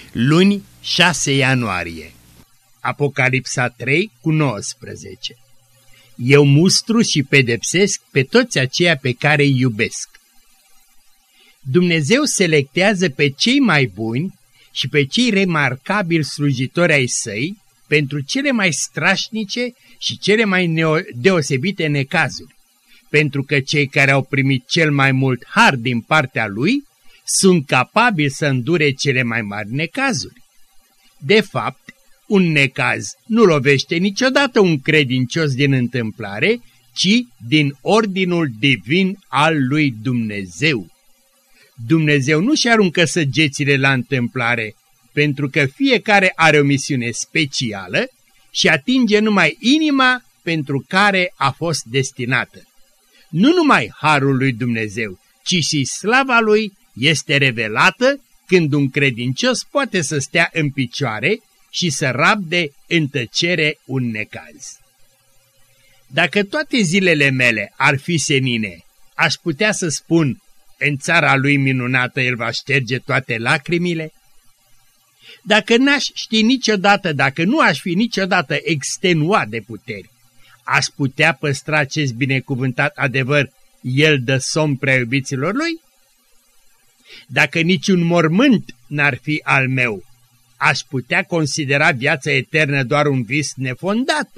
Luni, 6 ianuarie. Apocalipsa 3:19. Eu mustru și pedepsesc pe toți aceia pe care îi iubesc. Dumnezeu selectează pe cei mai buni și pe cei remarcabili slujitori ai săi pentru cele mai strașnice și cele mai deosebite necazuri, pentru că cei care au primit cel mai mult har din partea lui sunt capabili să îndure cele mai mari necazuri. De fapt, un necaz nu lovește niciodată un credincios din întâmplare, ci din ordinul divin al lui Dumnezeu. Dumnezeu nu-și aruncă săgețile la întâmplare, pentru că fiecare are o misiune specială și atinge numai inima pentru care a fost destinată. Nu numai harul lui Dumnezeu, ci și slava lui este revelată când un credincios poate să stea în picioare și să rabde în tăcere un necaz. Dacă toate zilele mele ar fi senine, aș putea să spun, în țara lui minunată el va șterge toate lacrimile? Dacă n-aș ști niciodată, dacă nu aș fi niciodată extenuat de puteri, aș putea păstra acest binecuvântat adevăr, el dă somn prea iubiților lui? Dacă niciun mormânt n-ar fi al meu, aș putea considera viața eternă doar un vis nefondat?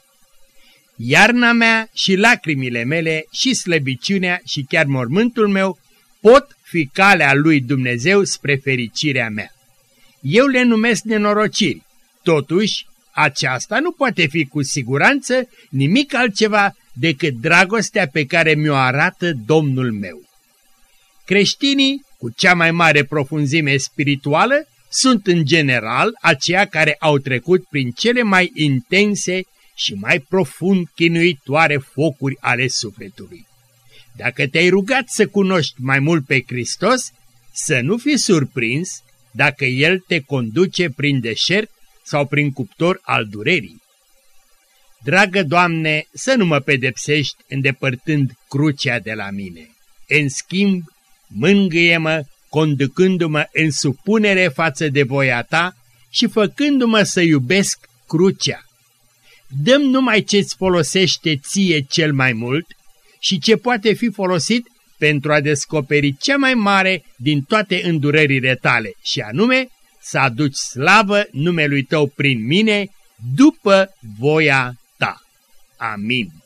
Iarna mea și lacrimile mele și slăbiciunea și chiar mormântul meu pot fi calea lui Dumnezeu spre fericirea mea. Eu le numesc nenorociri, totuși aceasta nu poate fi cu siguranță nimic altceva decât dragostea pe care mi-o arată Domnul meu. Creștinii, cu cea mai mare profunzime spirituală, sunt în general aceia care au trecut prin cele mai intense și mai profund chinuitoare focuri ale sufletului. Dacă te-ai rugat să cunoști mai mult pe Hristos, să nu fii surprins dacă El te conduce prin deșert sau prin cuptor al durerii. Dragă Doamne, să nu mă pedepsești îndepărtând crucea de la mine. În schimb, mângâie-mă, conducându-mă în supunere față de voia Ta și făcându-mă să iubesc crucea. Dă-mi numai ce-ți folosește ție cel mai mult și ce poate fi folosit pentru a descoperi cea mai mare din toate îndurările Tale, și anume să aduci slavă numelui Tău prin mine după voia Ta. Amin.